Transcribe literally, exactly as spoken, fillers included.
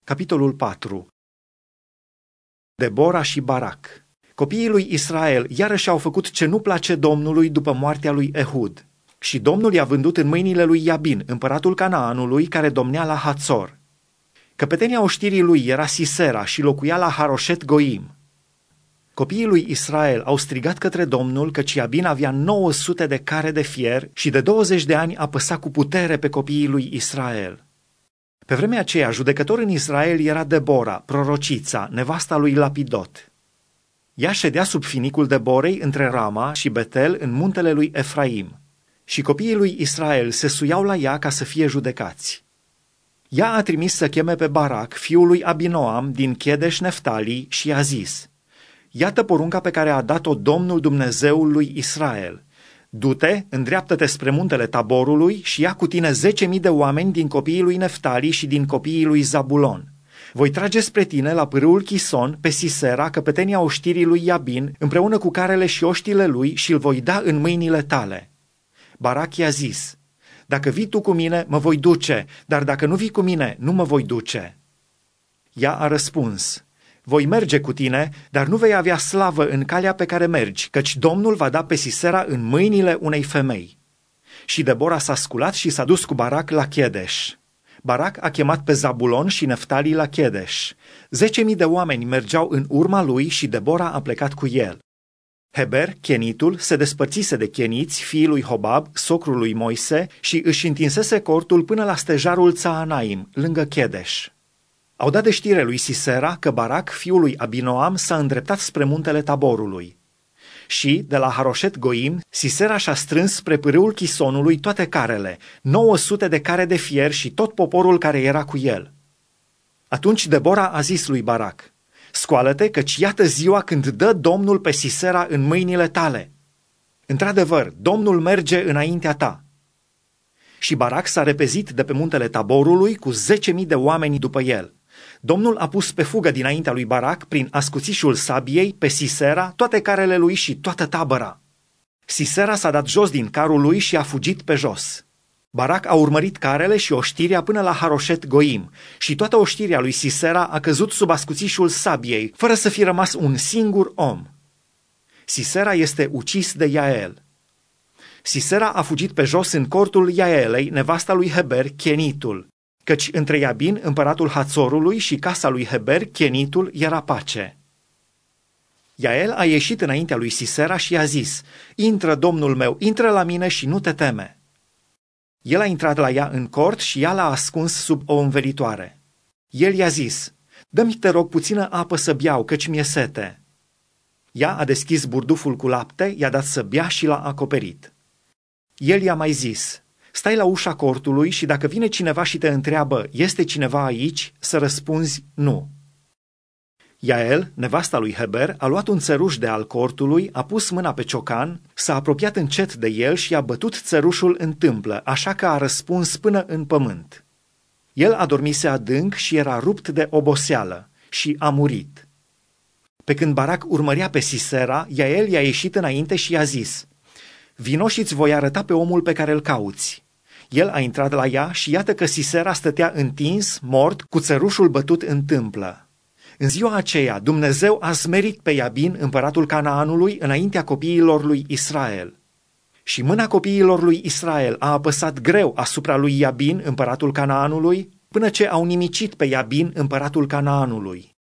Capitolul patru. Debora și Barac. Copiii lui Israel iarăși au făcut ce nu place Domnului după moartea lui Ehud. Și Domnul i-a vândut în mâinile lui Iabin, împăratul Canaanului, care domnea la Hațor. Căpetenia oștirii lui era Sisera și locuia la Haroșet Goim. Copiii lui Israel au strigat către Domnul, căci Iabin avea nouă sute de care de fier și de douăzeci de ani apăsa cu putere pe copiii lui Israel. Pe vremea aceea, judecător în Israel era Debora, prorocița, nevasta lui Lapidot. Ea ședea sub finicul Deborei între Rama și Betel în muntele lui Efraim. Și copiii lui Israel se suiau la ea ca să fie judecați. Ea a trimis să cheme pe Barac, fiul lui Abinoam, din Chedeș Neftali, și i-a zis: Iată porunca pe care a dat-o Domnul Dumnezeul lui Israel. Du-te, îndreaptă-te spre muntele Taborului și ia cu tine zece mii de oameni din copiii lui Neftali și din copiii lui Zabulon. Voi trage spre tine la pârâul Chison pe Sisera, căpetenia oștirii lui Iabin, împreună cu carele și oștile lui, și îl voi da în mâinile tale. Barac i-a zis: Dacă vii tu cu mine, mă voi duce, dar dacă nu vii cu mine, nu mă voi duce. Ea a răspuns: Voi merge cu tine, dar nu vei avea slavă în calea pe care mergi, căci Domnul va da pe Sisera în mâinile unei femei. Și Debora s-a sculat și s-a dus cu Barac la Chedeș. Barac a chemat pe Zabulon și Neftali la Chedeș. Zece mii de oameni mergeau în urma lui și Debora a plecat cu el. Heber, Chenitul, se despărțise de cheniți, fiii lui Hobab, socrul lui Moise, și își întinsese cortul până la stejarul Țaanaim, lângă Chedeș. Au dat de știre lui Sisera că Barac, fiul lui Abinoam, s-a îndreptat spre muntele Taborului. Și, de la Haroșet Goim, Sisera și-a strâns spre pârâul Chisonului toate carele, nouă sute de care de fier și tot poporul care era cu el. Atunci Debora a zis lui Barac: Scoală-te, căci iată ziua când dă Domnul pe Sisera în mâinile tale. Într-adevăr, Domnul merge înaintea ta. Și Barac s-a repezit de pe muntele Taborului cu zece mii de oameni după el. Domnul a pus pe fugă dinaintea lui Barac, prin ascuțișul sabiei, pe Sisera, toate carele lui și toată tabăra. Sisera s-a dat jos din carul lui și a fugit pe jos. Barac a urmărit carele și oștirea până la Haroșet Goim și toată oștirea lui Sisera a căzut sub ascuțișul sabiei, fără să fi rămas un singur om. Sisera este ucis de Iael. Sisera a fugit pe jos în cortul Iaelei, nevasta lui Heber, Chenitul, căci între Iabin, împăratul Hațorului, și casa lui Heber, Chenitul, era pace. Iael a ieșit înaintea lui Sisera și i-a zis: Intră, domnul meu, intră la mine și nu te teme. El a intrat la ea în cort și ea l-a ascuns sub o învelitoare. El i-a zis: Dă-mi, te rog, puțină apă să beau, căci mi-e sete. Ea a deschis burduful cu lapte, i-a dat să bea și l-a acoperit. El i-a mai zis: Stai la ușa cortului și dacă vine cineva și te întreabă: Este cineva aici? Să răspunzi: Nu. Iael, nevasta lui Heber, a luat un țăruș de al cortului, a pus mâna pe ciocan, s-a apropiat încet de el și a bătut țărușul în tâmplă, așa că a răspuns până în pământ. El adormise adânc și era rupt de oboseală și a murit. Pe când Barac urmărea pe Sisera, Iael i-a ieșit înainte și i-a zis: Vino și-ți voi arăta pe omul pe care îl cauți. El a intrat la ea și iată că Sisera stătea întins, mort, cu țărușul bătut în tâmplă. În ziua aceea, Dumnezeu a smerit pe Iabin, împăratul Canaanului, înaintea copiilor lui Israel. Și mâna copiilor lui Israel a apăsat greu asupra lui Iabin, împăratul Canaanului, până ce au nimicit pe Iabin, împăratul Canaanului.